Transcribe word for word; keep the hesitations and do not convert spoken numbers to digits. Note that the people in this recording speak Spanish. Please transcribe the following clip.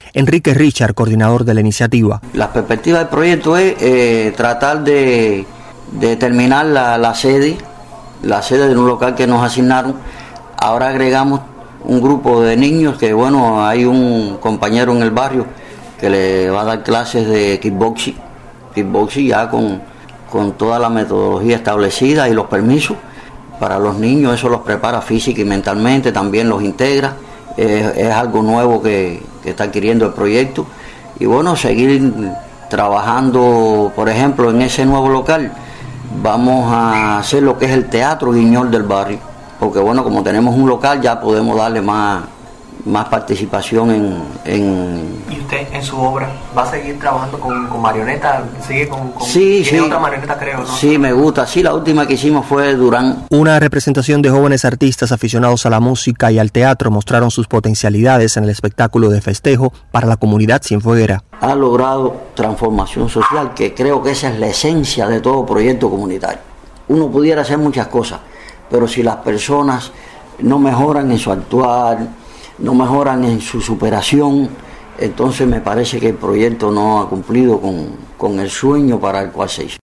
Enrique Richard, coordinador de la iniciativa. La perspectiva del proyecto es eh, tratar de, de terminar la, la sede, la sede de un local que nos asignaron. Ahora agregamos un grupo de niños que, bueno, hay un compañero en el barrio que le va a dar clases de kickboxing, kickboxing ya con, con toda la metodología establecida y los permisos para los niños. Eso los prepara física y mentalmente, también los integra. Eh, es algo nuevo que, que está adquiriendo el proyecto. Y bueno, seguir trabajando, por ejemplo, en ese nuevo local. Vamos a hacer lo que es el Teatro Guiñol del barrio, porque bueno, como tenemos un local ya podemos darle más, más participación en, en... ¿Y usted en su obra va a seguir trabajando con, con marionetas? ¿Sigue con, con sí, tiene sí, otra marioneta, creo, ¿no? Sí, me gusta. Sí, la última que hicimos fue Durán. Una representación de jóvenes artistas aficionados a la música y al teatro mostraron sus potencialidades en el espectáculo de festejo para la comunidad cienfueguera. Ha logrado transformación social, que creo que esa es la esencia de todo proyecto comunitario. Uno pudiera hacer muchas cosas, pero si las personas no mejoran en su actuar, no mejoran en su superación, entonces me parece que el proyecto no ha cumplido con, con el sueño para el cual se hizo.